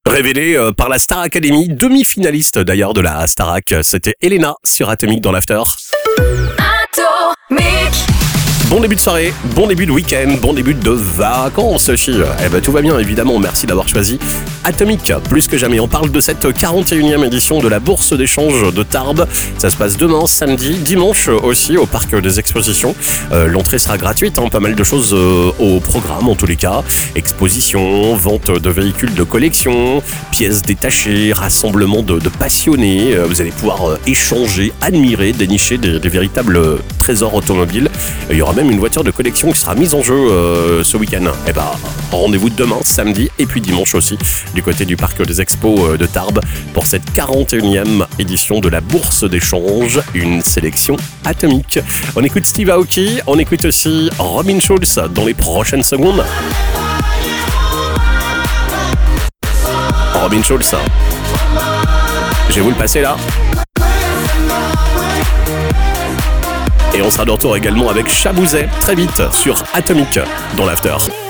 Révélée par la Star Academy, demi-finaliste d'ailleurs de la Starac, c'était Elena sur Atomic dans l'After. Atomic. Bon début de soirée, bon début de week-end, bon début de vacances aussi. Tout va bien évidemment, merci d'avoir choisi Atomic. Plus que jamais, on parle de cette 41e édition de la Bourse d'échange de Tarbes. Ça se passe demain, samedi, dimanche aussi au Parc des Expositions. L'entrée sera gratuite, pas mal de choses au programme en tous les cas. Exposition, vente de véhicules de collection, pièces détachées, rassemblement de passionnés. Vous allez pouvoir échanger, admirer, dénicher des véritables trésors automobiles. Il y aura même une voiture de collection qui sera mise en jeu ce week-end. Rendez-vous demain, samedi et puis dimanche aussi du côté du Parc des Expos de Tarbes pour cette 41e édition de la Bourse d'échange, une sélection atomique. On écoute Steve Aoki, on écoute aussi Robin Schulz dans les prochaines secondes. Robin Schulz, je vais vous le passer là. Et on sera de retour également avec Chabouzet très vite sur Atomic dans l'After.